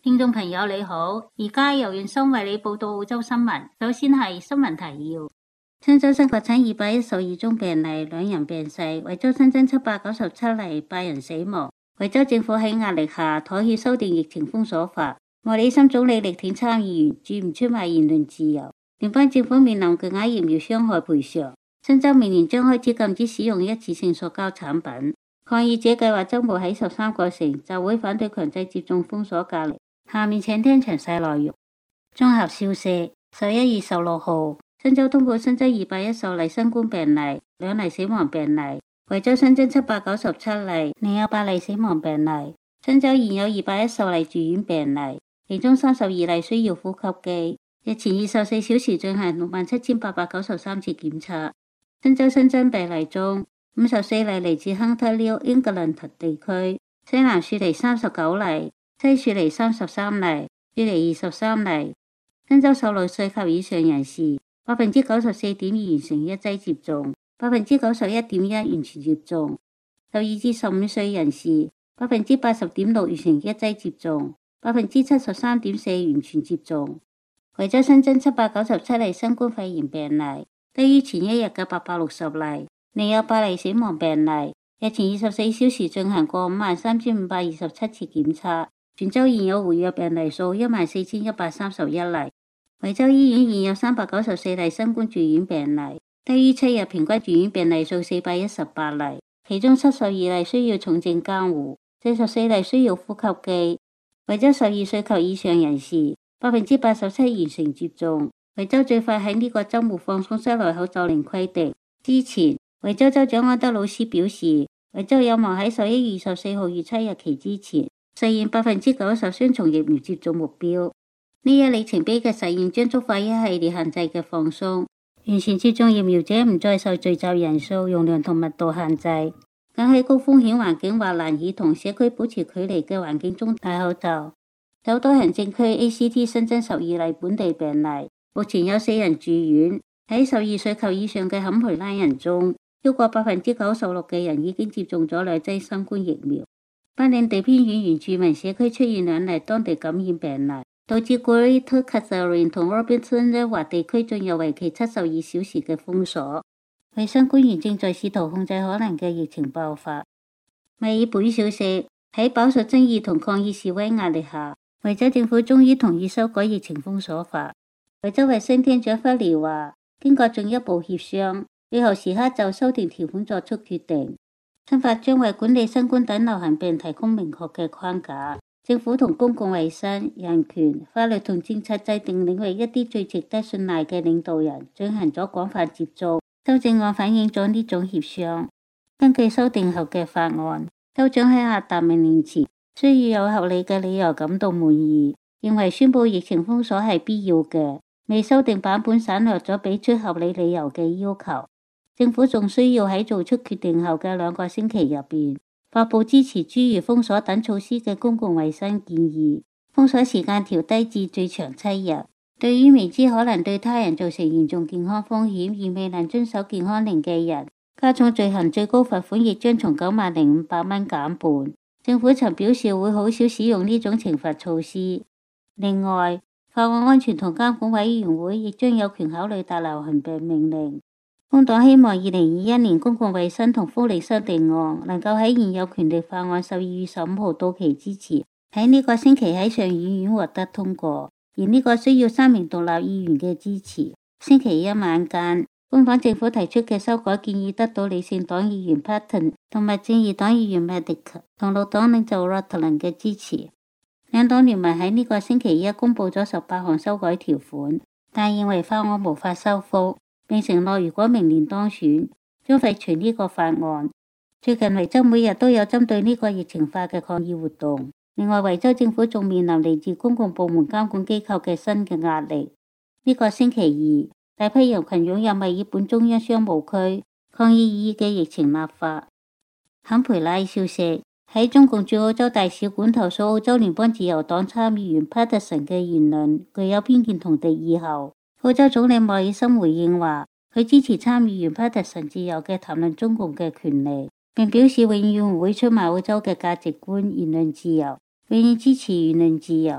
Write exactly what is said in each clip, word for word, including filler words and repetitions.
聽眾朋友你好，而家由袁生為你報道澳洲新聞。首先係新聞提要：新州新確診二百一十二宗病例，兩人病逝；維州新增七百九十七例，八人死亡。維州政府喺壓力下妥協修訂疫情封鎖法。莫里森總理力挺參議員，注唔出賣言論自由。聯邦政府面臨巨額疫苗傷害賠償。新州明年將開始禁止使用一次性塑膠產品。抗議者計劃周末喺十三個城集會反對強制接種封鎖隔離。下面請聽詳細內容。綜合消息：十一月十六號，新州通報新增二百一十例新冠病例，兩例死亡病例。維州新增七百九十七例，另有八例死亡病例。新州現有二百一十例住院病例，其中三十二例需要呼吸機。日前二十四小時進行六萬七千八百九十三次檢測。新州新增病例中，五十四例嚟自亨特廖英格蘭特地區，西南雪梨三十九例。西雪梨三十三例，雪梨二十三例。新州十六歲及以上人士，百分之九十四點二完成一劑接種，百分之九十一點一完全接種。十二至十五歲人士，百分之八十點六完成一劑接種，百分之七十三點四完全接種。維州新增七百九十七例新冠肺炎病例，低於前一日嘅八百六十例，另有八例死亡病例。日前二十四小時進行過五萬三千五百二十七次檢測。全州現有活躍病例數一萬四千一百三十一例。維州醫院現有三百九十四例新冠住院病例，低於七日平均住院病例數四百一十八例，其中七十二例需要重症監護，四十四例需要呼吸機。維州十二歲及以上人士，百分之八十七完成接種。維州最快喺呢個周末放鬆室內口罩令規定。之前，維州州長安德魯斯表示，維州有望喺十一月二十四號預測日期之前實現百分之九十雙重疫苗接種目標。呢一里程碑嘅實現將觸發一系列限制嘅放鬆，完全接種疫苗者唔再受聚集人數、容量同密度限制，僅喺高風險環境或難以同社區保持距離嘅環境中戴口罩。首都行政區 A C T 新增十二例本地病例，目前有四人住院。喺十二歲及以上嘅坎培拉人中，超過百分之九十六嘅人已經接種咗兩劑新冠疫苗。班領地偏遠原住民社區出現兩例當地感染病例，導致 Greater Katherine 同 Robinson 一華地區進入為期七十二小時嘅封鎖。衛生官員正在試圖控制可能嘅疫情爆發。墨爾本消息：喺飽受爭議同抗議示威壓力下，維州政府終於同意修改疫情封鎖法。維州衛生廳長弗利話，經過進一步協商，最後時刻就修訂條款作出決定。新法將為管理新冠等流行病提供明確嘅框架。政府同公共衛生、人權、法律同政策制定領域一啲最值得信賴嘅領導人進行咗廣泛接觸。修正案反映咗呢種協商。根據修訂後嘅法案，州長喺下達命令前需要有合理嘅理由感到滿意，認為宣布疫情封鎖係必要嘅。未修訂版本省略咗俾出合理理由嘅要求。政府仲需要喺做出決定後嘅兩個星期入邊，發佈支持諸如封鎖等措施嘅公共衛生建議。封鎖時間調低至最長七日。對於明知可能對他人造成嚴重健康風險而未能遵守健康令嘅人，加重罪行最高罰款亦將從九萬零五百蚊減半。政府曾表示會好少使用呢種懲罰措施。另外，法案安全同監管委員會亦將有權考慮大流行病命令。工黨希望二零二一年公共衛生同福利修訂案能夠喺現有權力法案十二月十五號到期之前，喺呢個星期喺上議院獲得通過，而呢個需要三名獨立議員嘅支持。星期一晚間，工黨政府提出嘅修改建議得到理性黨議員 Patten 同埋正義黨議員 Medic 同綠黨領袖 Rutland 嘅支持。兩黨聯盟喺呢個星期一公布咗十八項修改條款，但認為法案無法修復，並承諾如果明年當選，將廢除呢個法案。最近維州每日都有針對呢個疫情法嘅抗議活動。另外，維州政府仲面臨嚟自公共部門監管機構嘅新嘅壓力。呢個星期二，大批人群湧入墨爾本中央商務區抗議議嘅疫情立法。坎培拉消息：喺中共駐澳洲大使館投訴澳洲聯邦自由黨參議員 Patterson 嘅言論具有偏見同敵意後，澳洲總理莫里森回應話，佢支持參議員 Patterson 自由嘅談論中共嘅權利，並表示永遠唔會出賣澳洲嘅價值觀、言論自由，永遠支持言論自由。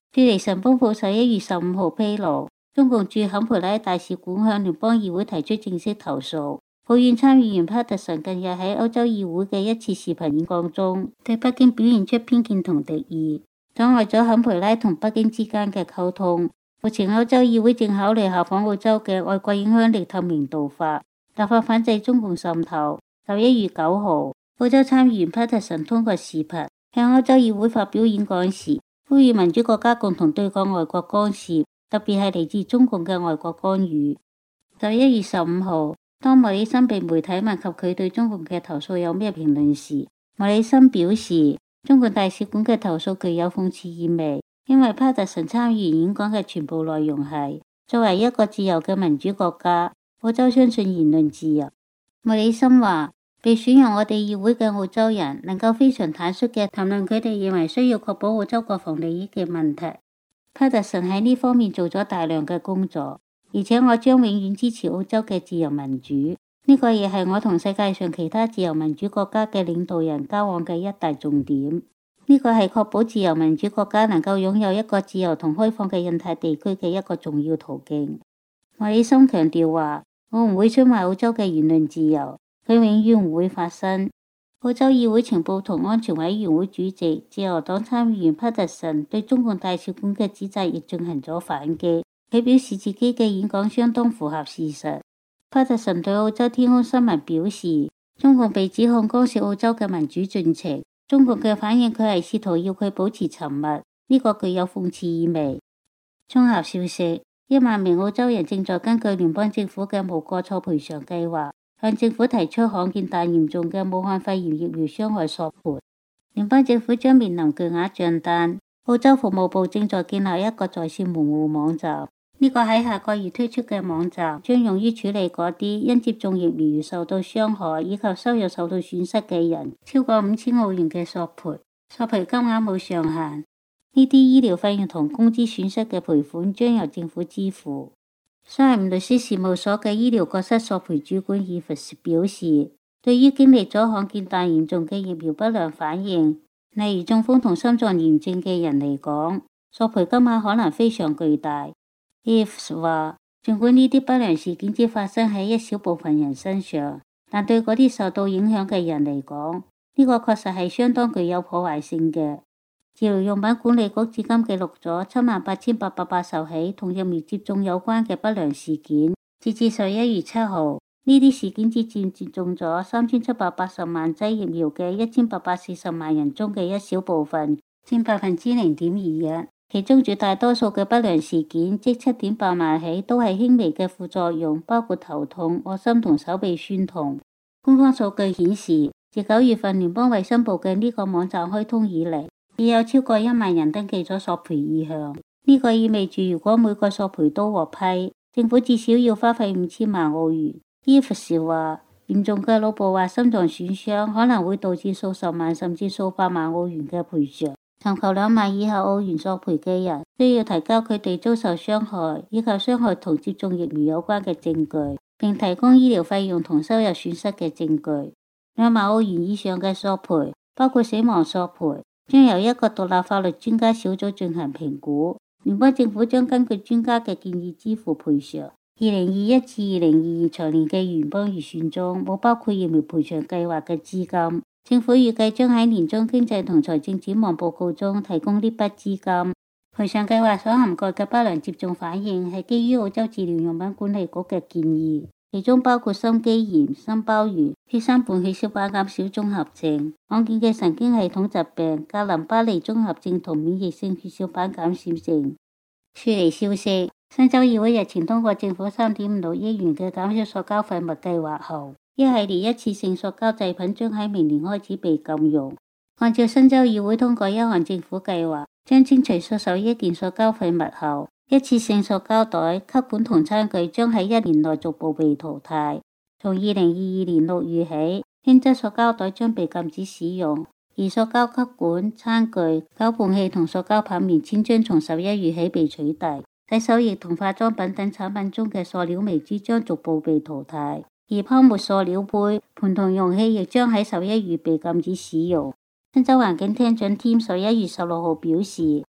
雪梨晨報報十一月十五號披露，中共駐坎培拉大使館向聯邦議會提出正式投訴，抱怨參議員帕特森近日喺歐洲議會嘅一次視頻演講中，對北京表現出偏見同敵意，阻礙咗坎培拉同北京之間嘅溝通。目前歐洲議會正考慮效仿澳洲嘅外國影響力透明度法，立法反制中共滲透。十一月九號，澳洲參議員帕特森通過視頻向歐洲議會發表演講時，呼籲民主國家共同對抗外國干涉，特別係嚟自中共嘅外國干預。十一月十五號，當莫里森被媒體問及佢對中共嘅投訴有咩評論時，莫里森表示，中共大使館嘅投訴具有諷刺意味，因為帕特森參議員演講嘅全部內容係作為一個自由嘅民主國家，澳洲相信言論自由。莫里森話，被選入我哋議會嘅澳洲人能夠非常坦率嘅談論佢哋認為需要確保澳洲國防利益嘅問題。帕特森喺呢方面做咗大量嘅工作，而且我將永遠支持澳洲嘅自由民主。呢個亦係我同世界上其他自由民主國家嘅領導人交往嘅一大重點。呢個係確保自由民主國家能夠擁有一個自由同開放嘅印太地區嘅一個重要途徑。莫里森強調話，我唔會出賣澳洲嘅言論自由，佢永遠唔會發生。澳洲議會情報同安全委員會主席自由黨參議員帕特森對中共大使館嘅指責亦進行咗反擊，佢表示自己嘅演講相當符合事實。帕特森對澳洲天空新聞表示，中共被指控干涉澳洲嘅民主進程，中共嘅反應佢係試圖要佢保持沉默，呢個具有諷刺意味。綜合消息，一萬名澳洲人正在根據聯邦政府嘅無過錯賠償計劃，向政府提出罕見但嚴重嘅武漢肺炎疫苗傷害索賠。聯邦政府將面臨巨額賬單，澳洲服務部正在建立一個在線門戶網站。呢個喺下個月推出嘅網站將用於處理嗰啲因接種疫苗而受到傷害以及收入受到損失嘅人超過五千澳元嘅索賠，索賠金額冇上限。呢啲醫療費用同工資損失嘅賠款將由政府支付。商業律師事務所嘅醫療過失索賠主管伊弗斯表示，對於經歷咗罕見但嚴重嘅疫苗不良反應，例如中風同心臟炎症嘅人嚟講，索賠金額可能非常巨大。伊弗斯話，儘管呢啲不良事件只發生喺一小部分人身上，但對嗰啲受到影響嘅人嚟講，呢個確實係相當具有破壞性嘅。治療用品管理局至今記錄咗七萬八千八百八十起同疫苗接種有關嘅不良事件，截至十一月七號，呢啲事件只佔接種咗三千七百八十萬劑疫苗嘅一千八百四十萬人中嘅一小部分，佔百分之零點二一。其中絕大多數嘅不良事件，即七點八萬起，都係輕微嘅副作用，包括頭痛、噁心同手臂酸痛。官方數據顯示，自九月份聯邦衛生部嘅呢個網站開通以嚟，已有超過一萬人登記咗索賠意向。呢個意味住，如果每個索賠都獲批，政府至少要花費五千萬澳元。伊弗士話，嚴重嘅腦部或心臟損傷可能會導致數十萬甚至數百萬澳元嘅賠償。尋求兩萬以下澳元索賠嘅人，需要提交佢哋遭受傷害以及傷害同接種疫苗有關嘅證據，並提供醫療費用同收入損失嘅證據。兩萬澳元以上嘅索賠，包括死亡索賠，將由一個獨立法律專家小組進行評估。聯邦政府將根據專家嘅建議支付賠償。二零二一至二零二二財年嘅聯邦預算中冇包括疫苗賠償計劃嘅資金。政府預計將喺年中經濟同財政展望報告中提供呢筆資金。賠償計劃所涵蓋嘅不良接種反應係基於澳洲治療用品管理局嘅建議，其中包括心肌炎、心包炎、血小板血小板減少綜合症、罕見嘅神經系統疾病、格林巴利綜合症同免疫性血小板減少症。雪梨消息，新州議會日前通過政府三點五六億元嘅減少塑膠廢物計劃後，一系列一次性塑膠製品將喺明年開始被禁用。按照新州議會通過一項政府計劃，將清除數十億件塑膠廢物後，一次性塑膠袋、吸管同餐具將喺一年內逐步被淘汰。從二零二二年六月起，輕質塑膠袋將被禁止使用，而塑膠吸管、餐具、攪拌器同塑膠泡麵籤將從十一月起被取締。洗手液同化妝品等產品中嘅塑料微珠將逐步被淘汰。而泡沫塑料杯、盤同容器亦將喺十一月被禁止使用。新州環境廳長添十一月十六號表示，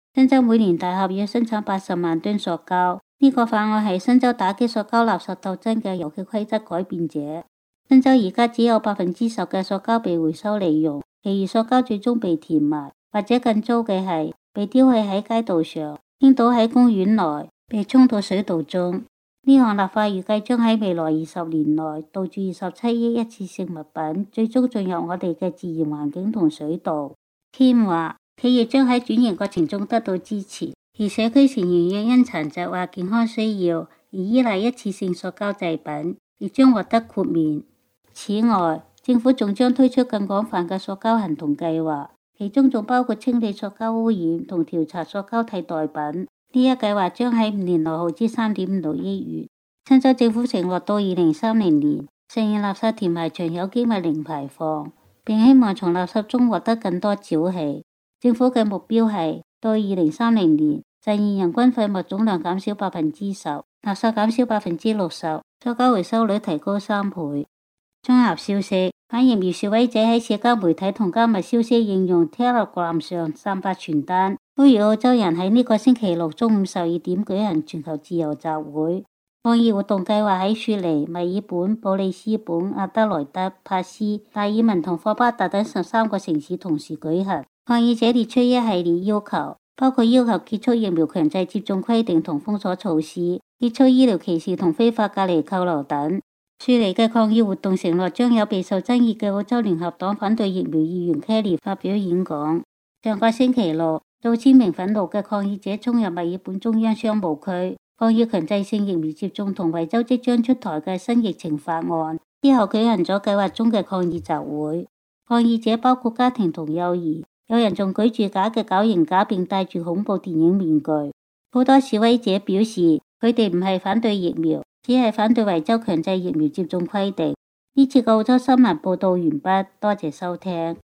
新州每年大合約生產八十萬噸塑膠。呢個法案係新州打擊塑膠垃圾鬥爭嘅遊戲規則改變者。新州而家只有百分之十嘅塑膠被回收利用，其餘塑膠最終被填埋，或者更糟嘅係被丟棄喺街道上，傾倒喺公園內，被沖到水道中。呢項立法預計將喺未來二十年內導致二十七億一次性物品最終進入我哋嘅自然環境同水道。添話，企業將喺轉型過程中得到支持，而社區成員若因殘疾或健康需要而依賴一次性塑膠製品，亦將獲得豁免。此外，政府仲將推出更廣泛嘅塑膠行動計劃，其中仲包括清理塑膠污染同調查塑膠替代品。呢一計劃將喺五年內耗資三點五六億元。新州政府承諾到二零三零年實現垃圾填埋場有機物零排放，並希望從垃圾中獲得更多沼氣。政府嘅目標係到二零三零年實現人均廢物總量減少百分之十，垃圾減少百分之六十，塑膠回收率提高三倍。綜合消息，反疫苗示威者喺社交媒體同加密消息應用 Telegram 上散發傳單，呼籲澳洲人喺呢個星期六中午十二點舉行全球自由集會。抗議活動計劃喺雪梨、墨爾本、布里斯本、阿德萊德、帕斯、達爾文同霍巴特等十三個城市同時舉行。抗議者列出一系列要求，包括要求結束疫苗強制接種規定同封鎖措施，結束醫療歧視同非法隔離扣留等。雪梨嘅抗議活動承諾將有備受爭議嘅澳洲聯合黨反對疫苗議員 Kelly 發表演講。上個星期六，數千名憤怒嘅抗議者衝入墨爾本中央商務區，抗議強制性疫苗接種同維州即將出台嘅新疫情法案。之後舉行咗計劃中嘅抗議集會。抗議者包括家庭同幼兒，有人仲舉住假嘅絞刑架並戴住恐怖電影面具。好多示威者表示，佢哋唔係反對疫苗，只係反對維州強制疫苗接種規定。呢次嘅澳洲新聞報道完畢，多謝收聽。